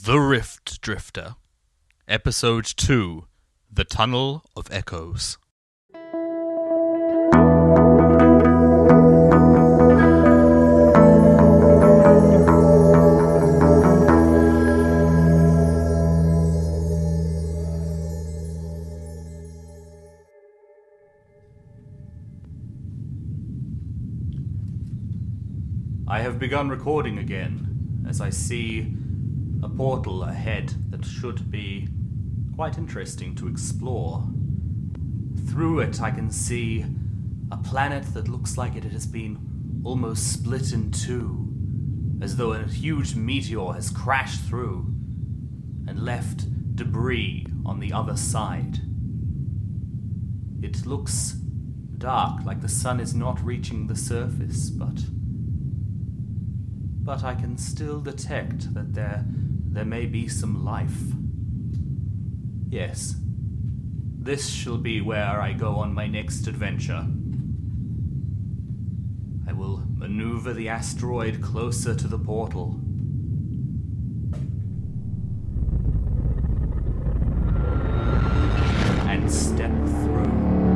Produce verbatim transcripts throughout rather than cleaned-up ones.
The Rift Drifter, Episode two, The Tunnel of Echoes. I have begun recording again, as I see a portal ahead that should be quite interesting to explore. Through it I can see a planet that looks like it has been almost split in two, as though a huge meteor has crashed through and left debris on the other side. It looks dark, like the sun is not reaching the surface, but but I can still detect that there there may be some life. Yes, this shall be where I go on my next adventure. I will maneuver the asteroid closer to the portal. And step through.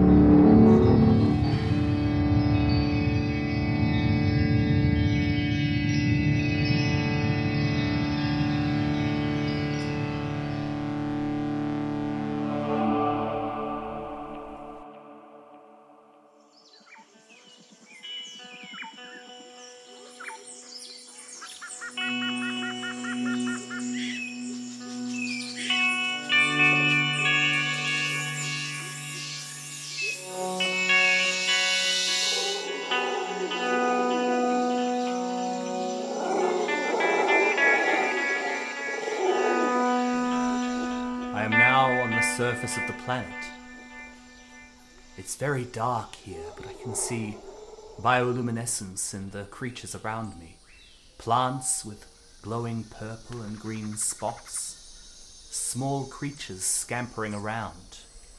I am now on the surface of the planet. It's very dark here, but I can see bioluminescence in the creatures around me. Plants with glowing purple and green spots. Small creatures scampering around.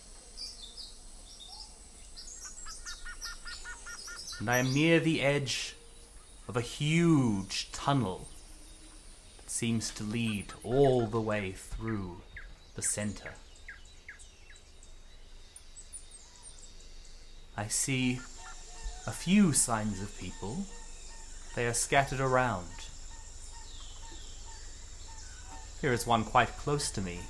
And I am near the edge of a huge tunnel that seems to lead all the way through the center. I see a few signs of people. They are scattered around. Here is one quite close to me.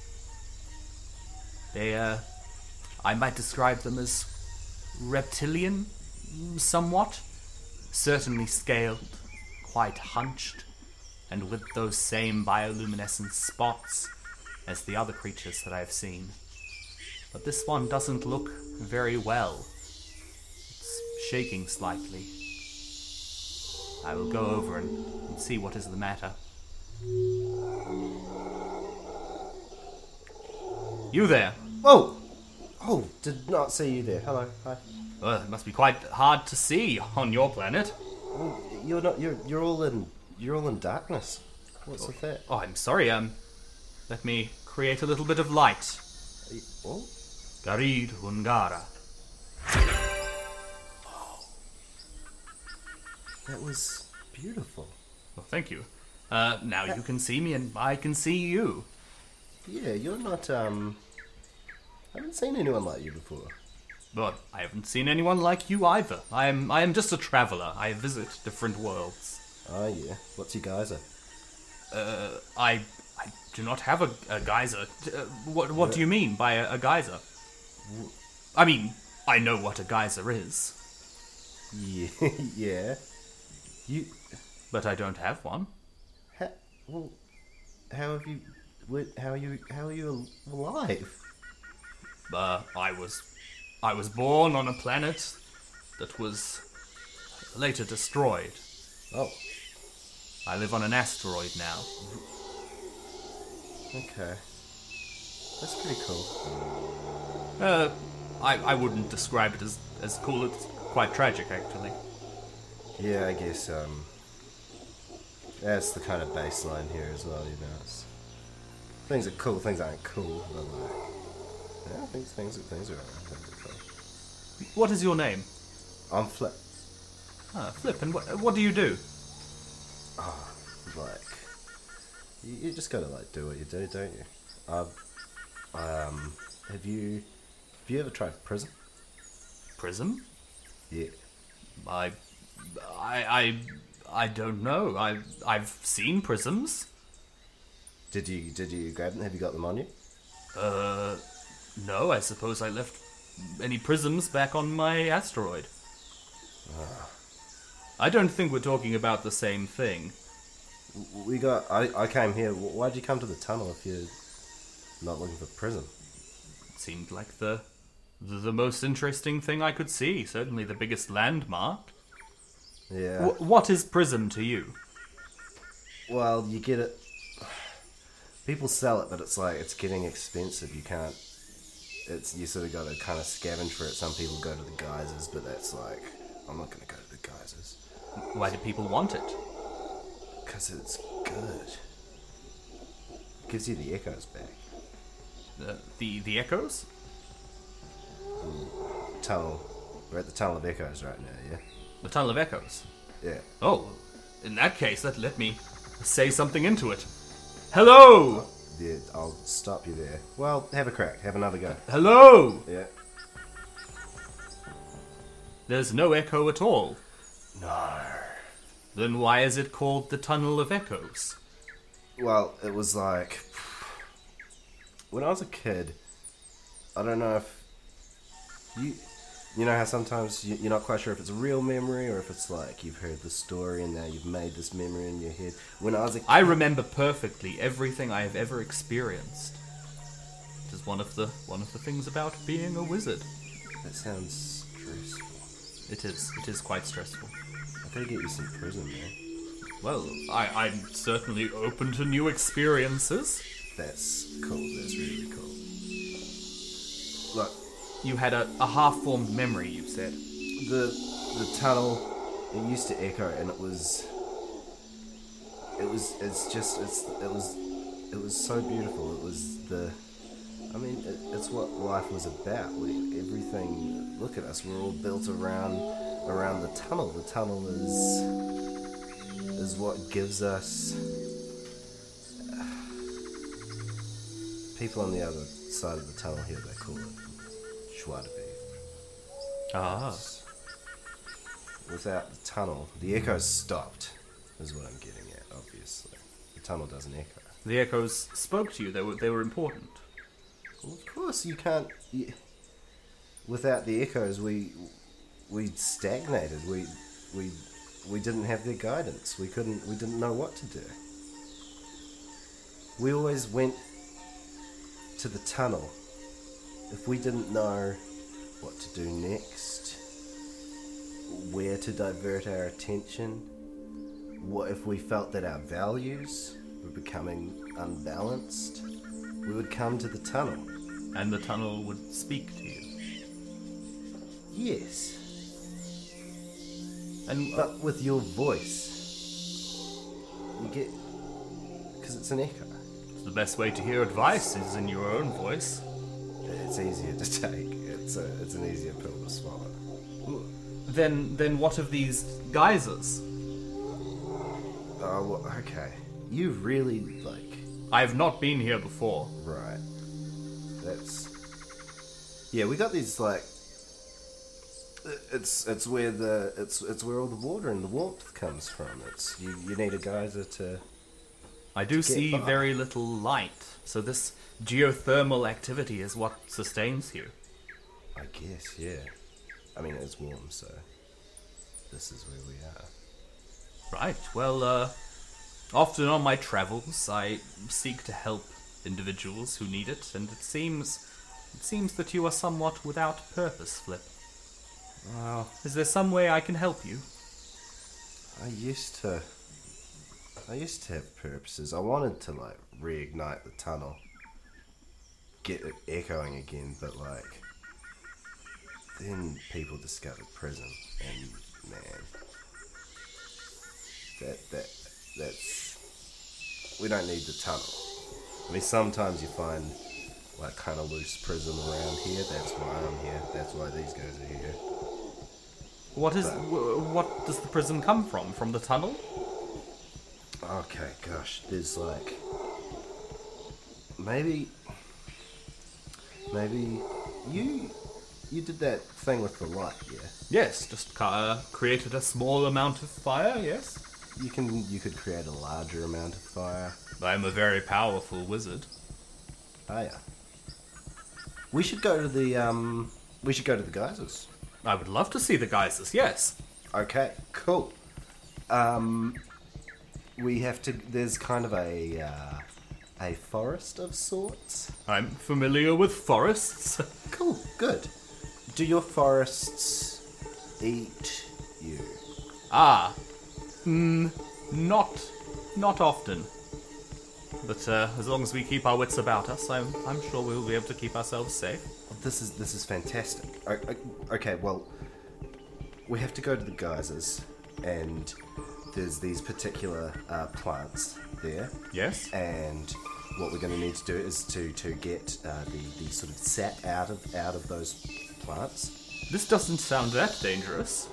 They, uh, I might describe them as reptilian, somewhat. Certainly scaled, quite hunched, and with those same bioluminescent spots as the other creatures that I have seen. But this one doesn't look very well. It's shaking slightly. I will go over and, and see what is the matter. You there? Oh! Oh, did not see you there. Hello, hi. Well, it must be quite hard to see on your planet. Oh, you're not, you're, you're all in, you're all in darkness. What's oh, with that? Oh, I'm sorry, um, let me create a little bit of light. Oh? Garid Ungara. Oh. That was beautiful. Well, thank you. Uh, now you can see me and I can see you. Yeah, you're not, um... I haven't seen anyone like you before. But I haven't seen anyone like you either. I am I am just a traveller. I visit different worlds. Oh, yeah. What's your geyser? Uh, I I do not have a, a geyser. Uh, what what do you mean by a, a geyser? I mean, I know what a geyser is. Yeah, yeah. You... But I don't have one. How, well, how have you... What, how are you... How are you alive? Uh, I was... I was born on a planet that was later destroyed. Oh. I live on an asteroid now. Okay. That's pretty cool. Uh, I, I wouldn't describe it as, as cool. It's quite tragic, actually. Yeah, I guess, um... that's the kind of baseline here as well, you know. It's, things are cool, things aren't cool, but like... Yeah, I think things, things are alright. Things are cool. What is your name? I'm Flip. Ah, Flip, and what, what do you do? Oh, like... You, you just gotta like do what you do, don't you? I've, um, have you, have you ever tried prism? Prism? Yeah. I, I, I, I don't know. I, I've seen prisms. Did you, did you grab them? Have you got them on you? Uh, no. I suppose I left any prisms back on my asteroid. Ah. I don't think we're talking about the same thing. We got, I, I came here. Why'd you come to the tunnel if you're not looking for prism? It seemed like the, the, the most interesting thing I could see. Certainly the biggest landmark. Yeah. W- what is prism to you? Well, you get it. People sell it, but it's like it's getting expensive. You can't. It's you sort of got to kind of scavenge for it. Some people go to the geysers, but that's like I'm not going to go to the geysers. Why do people want it? Because it's good. It gives you the echoes back. The the, the echoes? Tunnel. We're at the tunnel of echoes right now. Yeah. The tunnel of echoes. Yeah. Oh, in that case, let let me say something into it. Hello. Yeah. I'll stop you there. Well, have a crack. Have another go. Hello. Yeah. There's no echo at all. No. Then why is it called the Tunnel of Echoes? Well, it was like when I was a kid. I don't know if you, you know how sometimes you, you're not quite sure if it's a real memory or if it's like you've heard the story and now you've made this memory in your head. When I was a kid, I remember perfectly everything I have ever experienced. It is one of the one of the things about being a wizard. That sounds stressful. It is. It is quite stressful. I gotta get you some prism, man. Well, I, I'm certainly open to new experiences. That's cool. That's really cool. Look, You had a, a half-formed memory, you said. the the tunnel, it used to echo, and it was, it was, it's just, it's, it was, it was so beautiful. It was the, I mean, it, it's what life was about. We, everything. Look at us. We're all built around, around the tunnel. The tunnel is, is what gives us. People on the other side of the tunnel here, they call it joie de vivre. Ah. Without the tunnel, the echoes stopped, is what I'm getting at, obviously. The tunnel doesn't echo. The echoes spoke to you. They were they were important. Well, of course, you can't... You, without the echoes, we we stagnated. We we we didn't have their guidance. We couldn't. We didn't know what to do. We always went to the tunnel if we didn't know what to do next, where to divert our attention, what if we felt that our values were becoming unbalanced, we would come to the tunnel. And the tunnel would speak to you. Yes, And uh, but with your voice. You get... because it's an echo. the best way to hear advice is in your own voice. It's easier to take. It's a, it's an easier pill to swallow. Then then what of these geysers? Oh, well, okay. You really, like... I have not been here before. Right. That's... Yeah, we got these, like... It's it's where the it's it's where all the water and the warmth comes from. It's you, you need a geyser to... I do get see by. very little light, so this geothermal activity is what sustains you. I guess, yeah. I mean, it's warm, so... This is where we are. Right, well, uh, often on my travels, I seek to help individuals who need it, and it seems, it seems that you are somewhat without purpose, Flip. Well, Is there some way I can help you? I used to... I used to have purposes. I wanted to, like, reignite the tunnel. Get it echoing again, but, like... Then people discovered Prism, and, man... That, that, that's... We don't need the tunnel. I mean, sometimes you find, like, kind of loose Prism around here. That's why I'm here. That's why these guys are here. What is, But- wh- what does the prism come from? From the tunnel? Okay, gosh, there's like maybe maybe you you did that thing with the light, yeah? Yes, just uh, created a small amount of fire, yes. You can you could create a larger amount of fire. I'm a very powerful wizard. Oh yeah. We should go to the um we should go to the geysers. I would love to see the geysers, yes. Okay, cool. Um we have to there's kind of a uh, a forest of sorts. I'm familiar with forests. Cool, good. Do your forests eat you? Ah, mm, not, not often. But uh, as long as we keep our wits about us, I'm, I'm sure we'll be able to keep ourselves safe. This is this is fantastic. O- o- Okay, well, we have to go to the geysers, and there's these particular uh, plants there, Yes? and what we're going to need to do is to to get uh, the the sort of sap out of out of those plants. This doesn't sound that dangerous.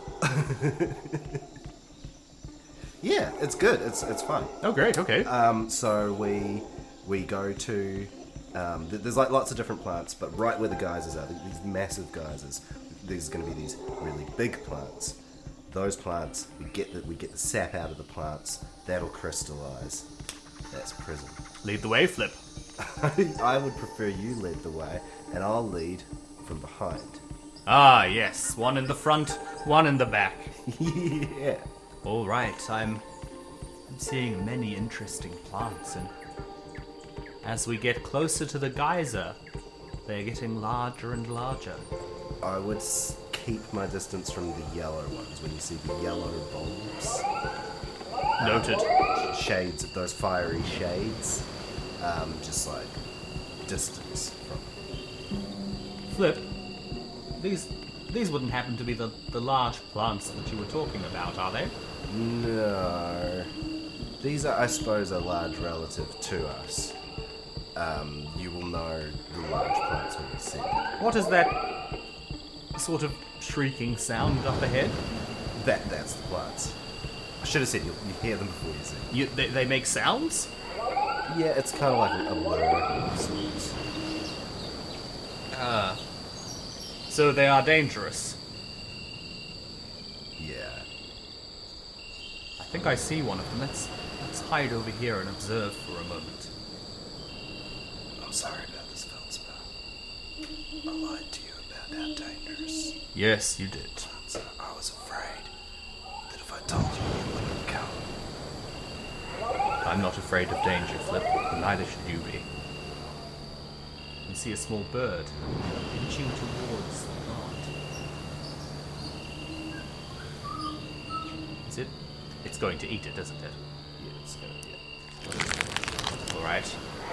Yeah, it's good. It's it's fun. Oh, great, okay. Um, so we we go to um, th- there's like lots of different plants, but right where the geysers are, these massive geysers, there's going to be these really big plants. Those plants, we get the, we get the sap out of the plants. That'll crystallize. That's prison. Lead the way, Flip. I would prefer you lead the way, and I'll lead from behind. Ah, yes. One in the front, one in the back. Yeah. All right, I'm, I'm seeing many interesting plants, and as we get closer to the geyser, they're getting larger and larger. I would s- keep my distance from the yellow ones. When you see the yellow bulbs, Noted. shades of those fiery shades, um, just like distance from. Flip, these these wouldn't happen to be the, the large plants that you were talking about, are they? No, these are, I suppose, a large relative to us. Um, you will know the large plants when you see them. What is that sort of shrieking sound up ahead? That that's the plants. I should have said you, you hear them before you see them. You, they, they make sounds? Yeah, it's kind of like a, a blur of sorts. Ah. So they are dangerous. Yeah. I think I see one of them. Let's, let's hide over here and observe for a moment. I'm sorry about this, Feldspar. I lied to you about how dangerous. Yes, you did. So I was afraid that if I told you, you wouldn't come. I'm not afraid of danger, Flip. Neither should you be. You see a small bird inching towards the plant. Is it? It's going to eat it, isn't it? Yeah, it's gonna, yeah. All right.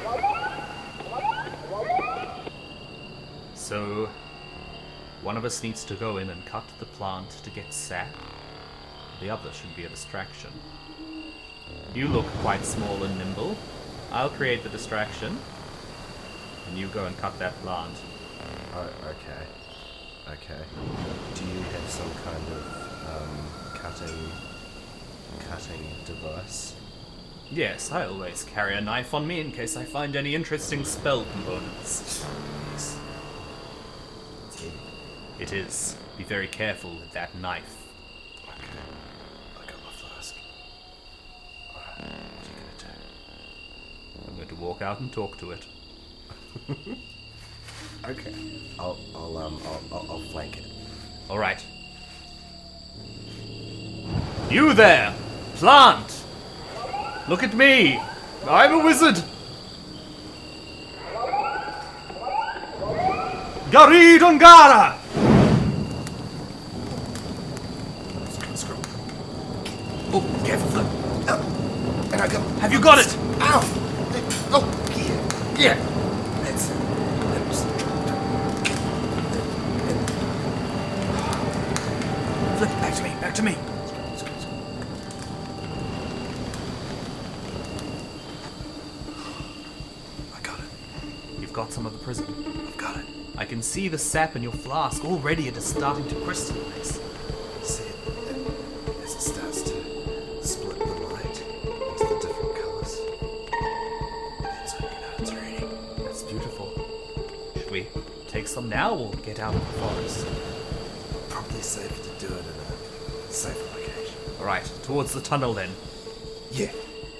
So, one of us needs to go in and cut the plant to get sap. The other should be a distraction. You look quite small and nimble. I'll create the distraction, and you go and cut that plant. Oh, okay. Okay. Do you have some kind of um, cutting cutting device? Yes, I always carry a knife on me in case I find any interesting spell components. Yes. It's heavy. It is. Be very careful with that knife. Okay. I got my flask. Alright, what are you gonna do? I'm going to walk out and talk to it. Okay. I'll I'll um I'll I'll, I'll flank it. All right. You there, plant! Look at me! I'm a wizard! Gari Dongara! Scroll, scroll. Oh, careful, Flip. Oh, and I go. Have you got it? Ow! Oh, yeah, yeah. That's. That's. Flip, back to me, back to me. I got it. You've got some of the prism. I've got it. I can see the sap in your flask. Already it is starting to crystallize. See it as it starts to split the light into the we take some now or get out of the forest? Probably safer to do it in a safer location. Alright, towards the tunnel then. Yeah.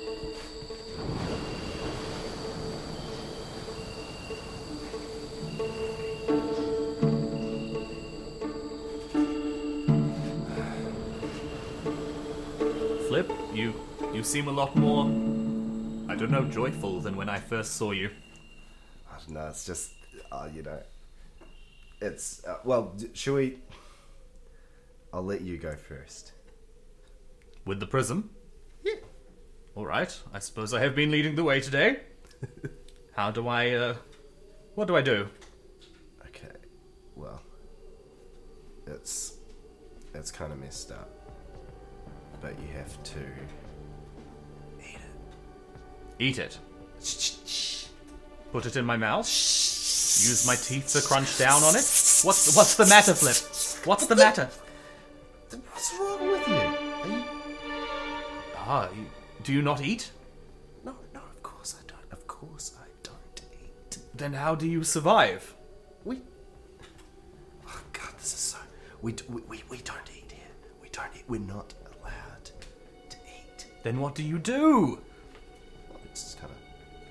Flip, you you seem a lot more, I don't know, joyful than when I first saw you. I don't know, it's just, uh, you know, it's, uh, well, d- should we, I'll let you go first. With the prism? Yeah. Alright, I suppose I have been leading the way today. How do I, uh, what do I do? Okay, well, it's, it's kind of messed up, but you have to eat it. Eat it. Put it in my mouth. Use my teeth to crunch down on it. What's what's the matter, Flip? What's the matter? What's wrong with you? Are you... Ah, you, do you not eat? No, no, of course I don't. Of course I don't eat. Then how do you survive? We... Oh, God, this is so... We, d- we, we, we don't eat here. We don't eat. We're not allowed to eat. Then what do you do? Well, it's just kind of...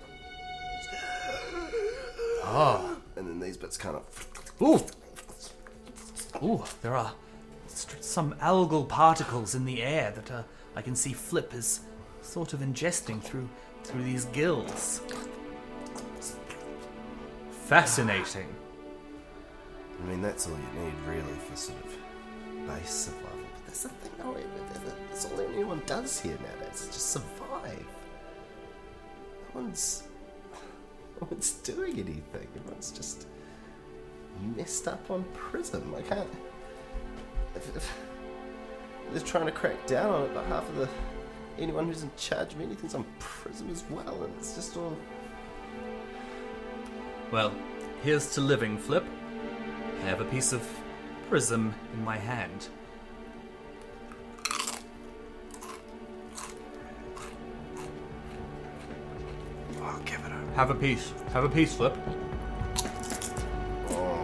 Ah. And then these bits kind of... Ooh. Ooh, there are st- some algal particles in the air that uh, I can see Flip is sort of ingesting through through these gills. Fascinating. I mean, that's all you need, really, for sort of base survival. But that's the thing, though. That's all anyone does here nowadays. Just survive. No one's... No one's doing anything. Everyone's just messed up on Prism. I can't... If, if they're trying to crack down on it, but half of the... anyone who's in charge of anything's on Prism as well, and it's just all... Well, here's to living, Flip. I have a piece of prism in my hand. Oh, give it a... Have a piece. Have a piece, Flip. Oh.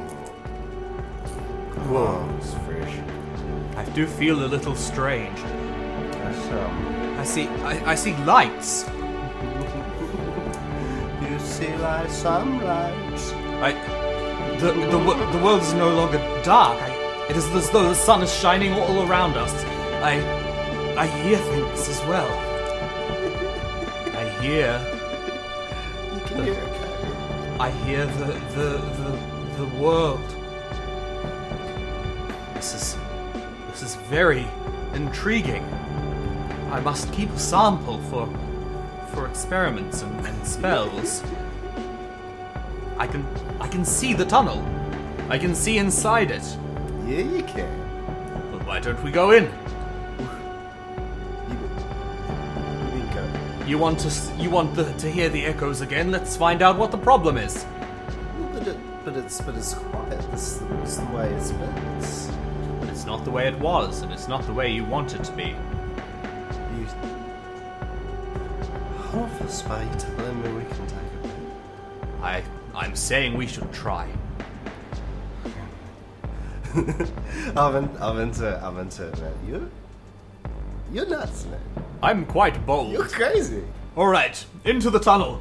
Whoa, it's fresh. I do feel a little strange. That's, um... I see. I, I see lights. You see like some lights. I. The the wo- the world is no longer dark. I, it is as though the sun is shining all around us. I I hear things as well. I hear. You can hear it, okay? I hear the the the the world. This is this is very intriguing. I must keep a sample for for experiments and, and spells. I can I can see the tunnel. I can see inside it. Yeah, you can. But why don't we go in? You, you mean go? You want to s- you want the, to hear the echoes again? Let's find out what the problem is. But, it, but it's but it's quiet. This is the, this is the way it's been. It's, But it's not the way it was, and it's not the way you want it to be. you. How often are you telling me we can take it? I I'm saying we should try. I'm in, I'm into it. I'm into it, man. You, you're nuts, man. I'm quite bold. You're crazy. All right, into the tunnel.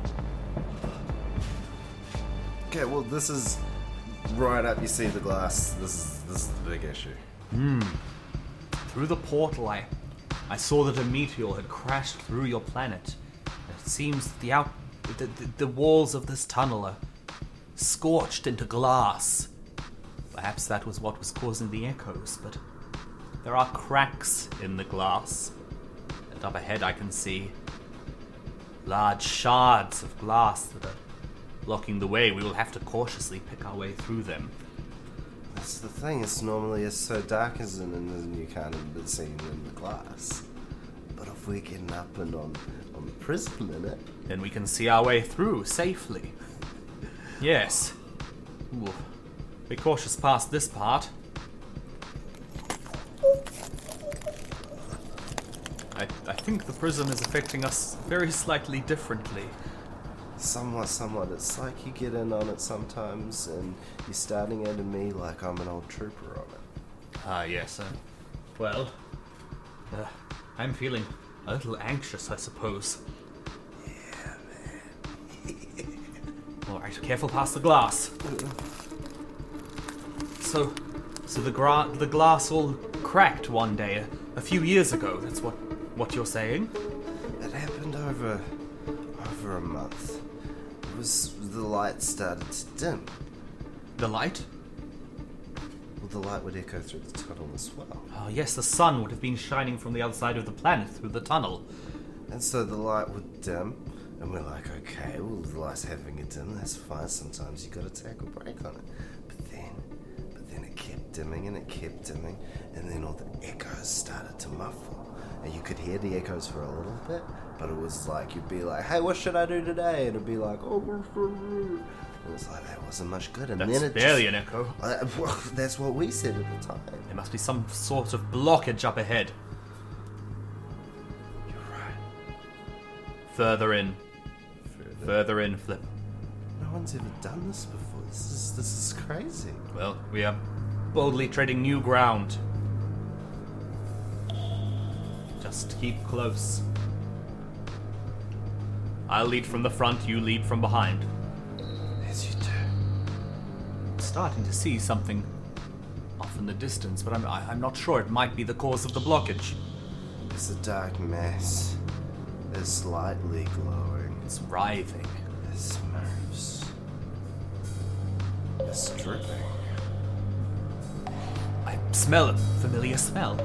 Okay, well, this is right up. You see the glass. This is this is the big issue. Through the portal, I I saw that a meteor had crashed through your planet. It seems that the out the, the, the walls of this tunnel are scorched into glass. Perhaps that was what was causing the echoes, but there are cracks in the glass. And up ahead I can see large shards of glass that are blocking the way. We will have to cautiously pick our way through them. That's the thing. It's normally it's so dark as in and you can't even see in the glass. But if we're getting up and on on the prism in it, Then we can see our way through safely. Yes. Ooh. Be cautious past this part. I, I think the prism is affecting us very slightly differently. Somewhat, somewhat. It's like you get in on it sometimes, and you're starting out to me like I'm an old trooper on it. Ah, yes. Uh, well, uh, I'm feeling a little anxious, I suppose. Yeah, man. All right, careful past the glass. So, so the gra- the glass all cracked one day, a, a few years ago. That's what what you're saying? It happened over over a month. It was the light started to dim. The light? Well, the light would echo through the tunnel as well. Oh, yes, the sun would have been shining from the other side of the planet through the tunnel. And so the light would dim, and we're like, okay, well, the light's having a dim, that's fine. Sometimes you gotta take a break on it. But then, but then it kept dimming and it kept dimming, and then all the echoes started to muffle. And you could hear the echoes for a little bit, but it was like, you'd be like, hey, what should I do today? And it'd be like, oh, it was like, that wasn't much good. And That's then it barely just, an echo. Uh, well, that's what we said at the time. There must be some sort of blockage up ahead. You're right. Further in. Further. Further in, Flip. No one's ever done this before. This is this is crazy. Well, we are boldly treading new ground. Just keep close. I'll lead from the front, you lead from behind. As you do. I'm starting to see something off in the distance, but I'm, I, I'm not sure. It might be the cause of the blockage. It's a dark mass. It's slightly glowing. It's writhing. It moves. It's dripping. I smell a familiar smell.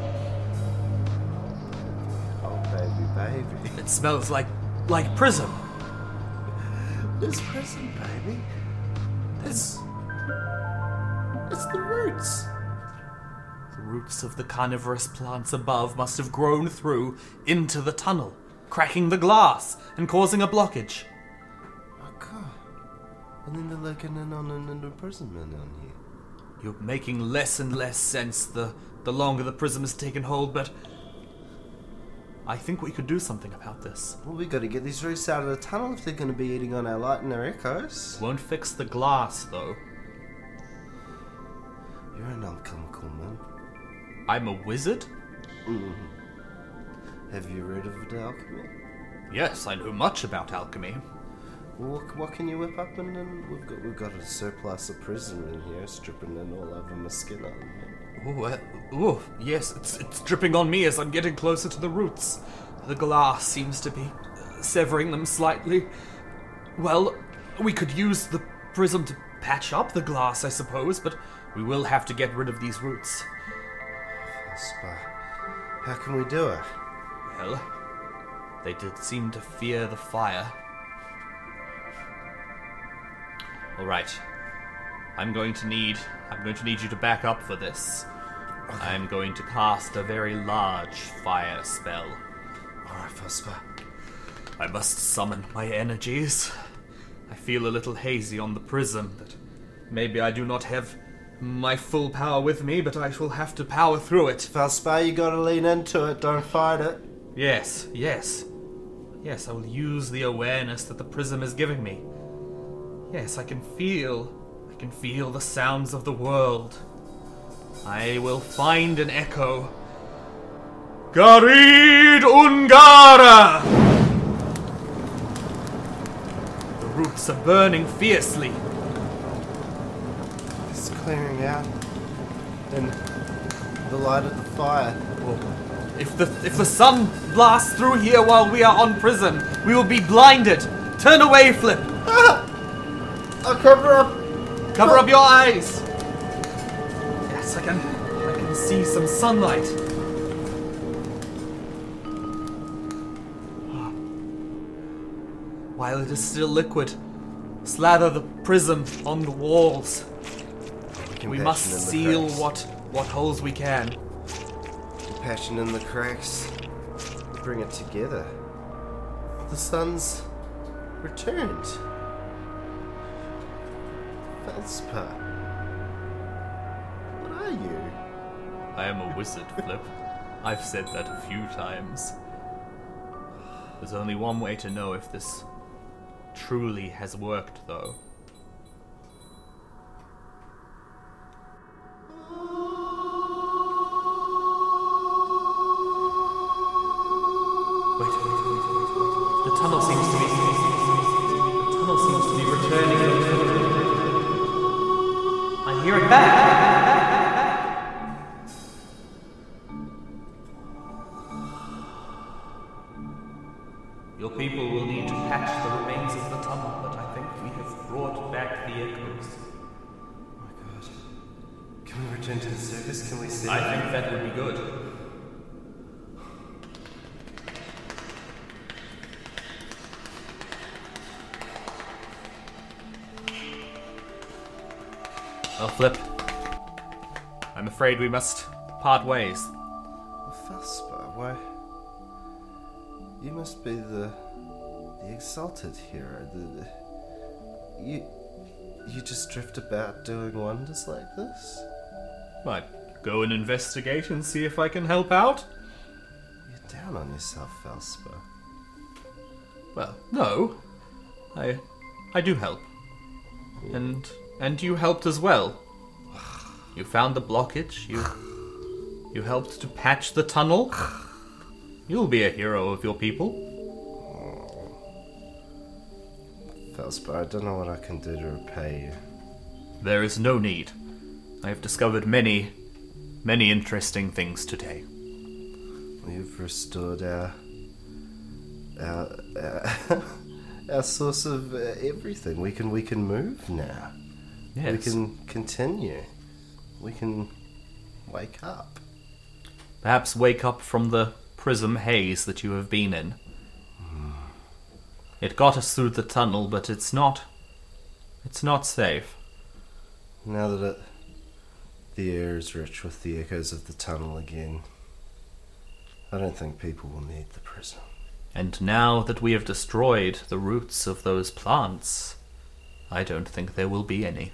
Oh, baby, baby. It smells like like prism. It's prison, baby. It's... It's the roots. The roots of the carnivorous plants above must have grown through into the tunnel, cracking the glass and causing a blockage. Oh, God. And then they're looking in on an imprisonment on here. You're making less and less sense the, the longer the prism has taken hold, but I think we could do something about this. Well, we gotta get these roots out of the tunnel if they're gonna be eating on our light and our echoes. Won't fix the glass, though. You're an alchemical man. I'm a wizard? Mm-hmm. Have you read of the alchemy? Yes, I know much about alchemy. Well, what, what can you whip up and then we've got we've got a surplus of prism in here, stripping in all over my skin on me. Oh, uh, oh, yes, it's, it's dripping on me as I'm getting closer to the roots. The glass seems to be uh, severing them slightly. Well, we could use the prism to patch up the glass, I suppose, but we will have to get rid of these roots. Spa. How can we do it? Well, they did seem to fear the fire. All right, I'm going to need I'm going to need you to back up for this. Okay. I'm going to cast a very large fire spell. Alright, Fospa. I must summon my energies. I feel a little hazy on the prism that maybe I do not have my full power with me, but I will have to power through it. Fospa, you gotta lean into it, don't fight it. Yes, yes. Yes, I will use the awareness that the prism is giving me. Yes, I can feel, I can feel the sounds of the world. I will find an echo. Garid Ungara! The roots are burning fiercely. It's clearing out. And the light of the fire. Oh, if the if the sun blasts through here while we are on prism, we will be blinded. Turn away, Flip. Ah! I'll cover up. Cover up your eyes. Yes, I can. I can see some sunlight. While it is still liquid, slather the prism on the walls. can We patch must it in the seal cracks. what what holes we can. Passion in the cracks. Bring it together. The sun's returned. Felspa. What are you? I am a wizard, Flip. I've said that a few times. There's only one way to know if this truly has worked, though. Wait, wait, wait, wait, wait, wait. The tunnel seems to be... The tunnel seems to be returning. I hear it back! Your people will need to patch the remains of the tunnel, but I think we have brought back the echoes. Oh my god. Can we return to the surface? Can we see? I think that would be good. Well, Flip, I'm afraid we must part ways. Well, Felspar, why? You must be the the exalted hero. The, the, you you just drift about doing wonders like this? Might go and investigate and see if I can help out. You're down on yourself, Felspar. Well, no. I I do help. And and you helped as well. You found the blockage. You you helped to patch the tunnel. You'll be a hero of your people. Oh. Felspar, I don't know what I can do to repay you. There is no need. I have discovered many, many interesting things today. You've restored our our our, our source of uh, everything. We can we can move now. Yes. We can continue. We can wake up. Perhaps wake up from the prism haze that you have been in. Mm. It got us through the tunnel, but it's not... It's not safe. Now that it, the air is rich with the echoes of the tunnel again, I don't think people will need the prism. And now that we have destroyed the roots of those plants, I don't think there will be any.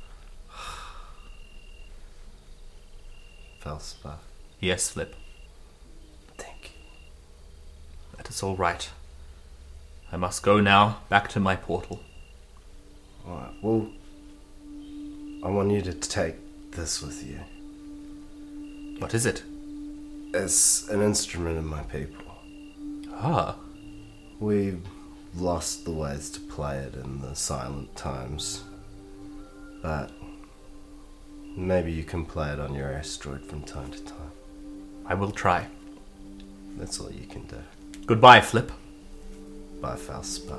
Felspar. Yes, Flip. Thank you. That is all right. I must go now, back to my portal. Alright, well, I want you to take this with you. What is it? It's an instrument of my people. Ah. We've lost the ways to play it in the silent times. But maybe you can play it on your asteroid from time to time. I will try. That's all you can do. Goodbye, Flip. Bye, Felspar.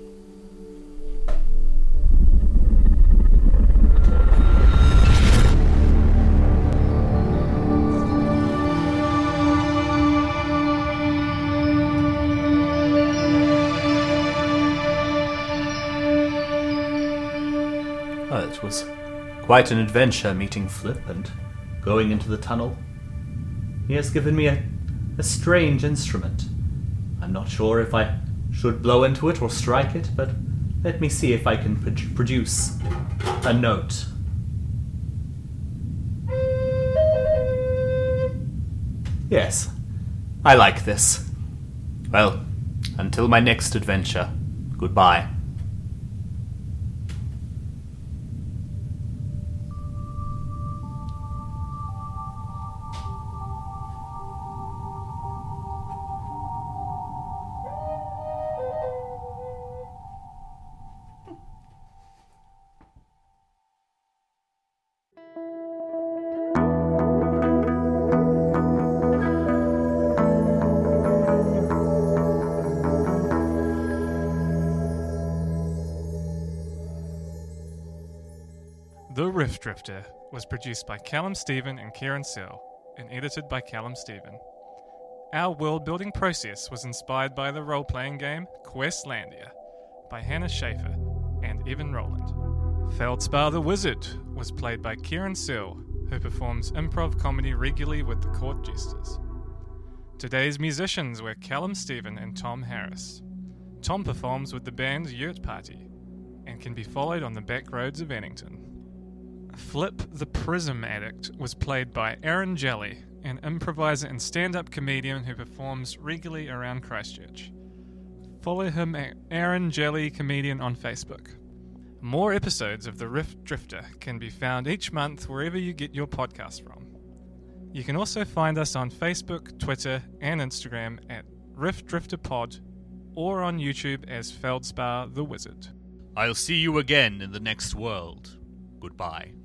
Well, it was quite an adventure meeting Flip and going into the tunnel. He has given me a, a strange instrument. I'm not sure if I should blow into it or strike it, but let me see if I can pro- produce a note. Yes, I like this. Well, until my next adventure, goodbye. The Rift Drifter was produced by Callum Stephen and Kieran Searle and edited by Callum Stephen. Our world-building process was inspired by the role-playing game Questlandia by Hannah Schaefer and Evan Rowland. Feldspar the Wizard was played by Kieran Searle, who performs improv comedy regularly with the Court Jesters. Today's musicians were Callum Stephen and Tom Harris. Tom performs with the band Yurt Party and can be followed on the back roads of Annington. Flip the Prism Addict was played by Aaron Jelly, an improviser and stand-up comedian who performs regularly around Christchurch. Follow him at Aaron Jelly Comedian on Facebook. More episodes of The Rift Drifter can be found each month wherever you get your podcast from. You can also find us on Facebook, Twitter, and Instagram at Rift Drifter Pod, or on YouTube as Feldspar the Wizard. I'll see you again in the next world. Goodbye.